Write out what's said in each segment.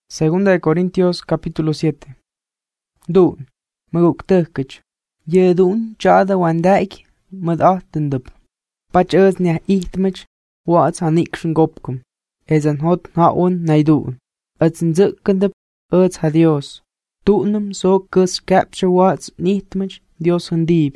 Segunda de Corintios capítulo 7. Dun, maguk tëhkëch. Ye dun chada wandaik mad ahtendëp. Pach nya ihtmech waats hanikshn gopkum. Esan hot haun naidun. Ats nzëkkendëp ha Dios. Tu'num so kës kapsha waats nihtmech Dios hëndib.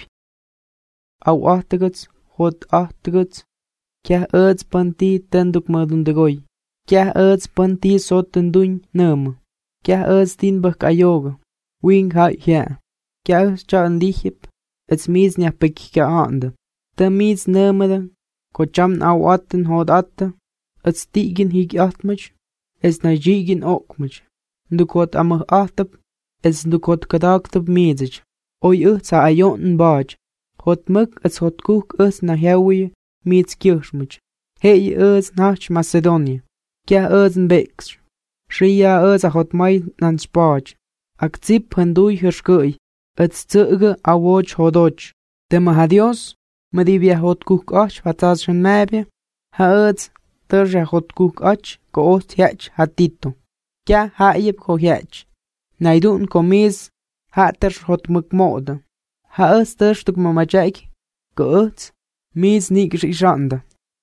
Au ahtëgëts, hot ahtëgëts. Kya panti tënduk madundegoy. Kya panti so tënduñ nëmë. Kya tin bëk ayoga. Wing hai hya. Kya cha ndihip. Ets mis nya pekika ande. Të mis nëmëdë. Ko cham au atten hod atte. Ets tigin hig ahtmech. Es na jigin okmech. Ndukot amag ahtëp. Es ndukot kadaktëp medzech. Oy sa ayon nbaj. Hot mëk ets hot kuk na hjawie miets kirchmech. Hei nach Macedonia. Kya nbeksh. Shia a hot mai nan spaj. Ak zip hënduy hërshkëy. Ets tsëgë awoch hodoch. Tema ha Dios. Madibia hot kuk ach vatas shan mabia. Ha tërja hot kuk ach ko ot hjach ha Tito. Kya haip ko hjach. Naidun ko mis ha tërsh hot mëk moda. Ha tërsh tuk mamajak ko mis nik shishanda.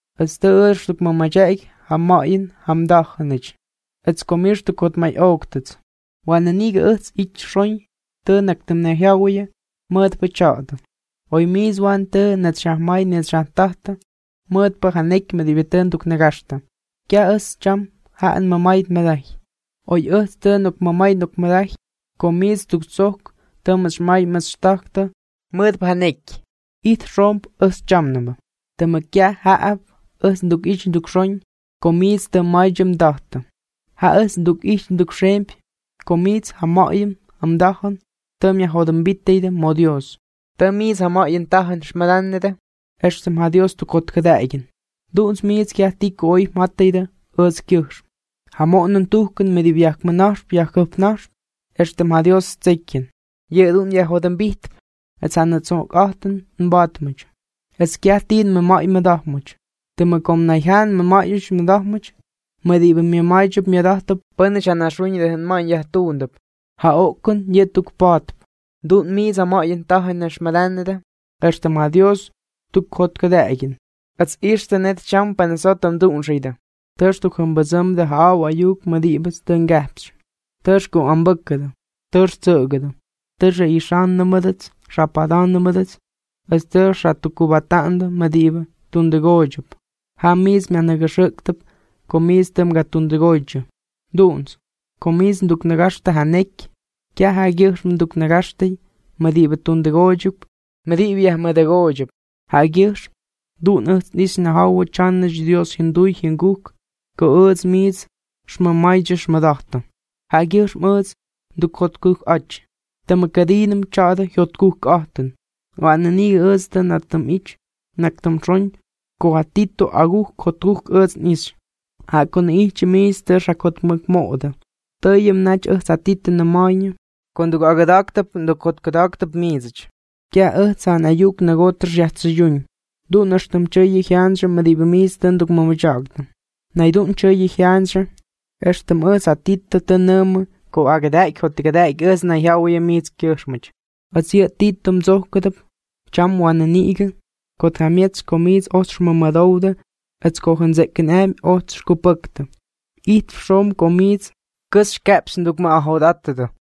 Tërsh tuk mamajak ha mayin ham dachanich. Ets komish tuk hot may oktets. Wana niga ich shroñ të naktem na hjawie mëd pachada. Oy mis wan të net shahmay net shahtahta mëd pa hanek medibeten tuk nagashta. Kya cham haan mamay meday. Oy të nuk mamay nuk meday komis tuk tsok të mashmay mashtahta mëd pa hanek. It romp cham nama. Të më kya haab nduk ich nduk shroñ komis të mayjem dahta. Ha nduk ich nduk shemp komis hamayem amdahan tëmja hodem bitteide mo Dios. Tëmis hamayen tahan shmadannede estem ha Dios tuk hot kadaigen. Duns mis kya tik oy matteide kirsch. Hamonen tuhken med viak manasp jakop nasp estem ha Dios tsekjen. Jedun ja hodem bit et sannet sok achten nbatmech. Es kya tin me mai medahmech. Te me kom na han me maish medahmech. Medibe me maijep medahta pene chanashruñ de hen man ja tuundep. Ha okon yetuk pat. Dun mis amayen tahan na shmadannede estem ha Dios tuk hot kadaigen. Ats eerste net champan sotam dun shida. Tërs tuk hum bezamde hau ayuk medibes den gaps. Tërs ko ambukkede. Tërs tsëgede. Tërs ishan namedets, shapadan namedets. Es tërs shatukubatande medibe tundegojep. Ha mis me anagashëktep komis tem gatundegoje. Duns, komis nduk nagashta hanek. Kya ha girsh nduk nagashte medibe tundegojep. Medibia medegojep. Ha girsh dun nis na hawa channej Dios hinduy hinguk. Ko mis shmamayje shmadachta. Ha girsh nduk hot kuk ach. Tem kadinem chada hot kuk achten. Wanani ten atem ich naktem shroñ ko ha Tito aguk hot kuk nis. Ha kon ich mis ter shakot mak moda. Tëyem nach sa Tito na maña. Konduk agadaktap nduk hot kadaktap mizich. Kya san ayuk nagotr jatsayun. Dun ashtem chëye hyansha medibe mis tënduk mamajagta. Naidun chëye hyansha estem sa Tito të nëmë ko agadaik hot agadaik na hjawie mis kirchmech. Atsia Tito mzohkadap cham wananiga ko tamiets komis oshma madouda ets ko hanzekken osh kupukta. It from komis kus kaps nduk ma ahodatte.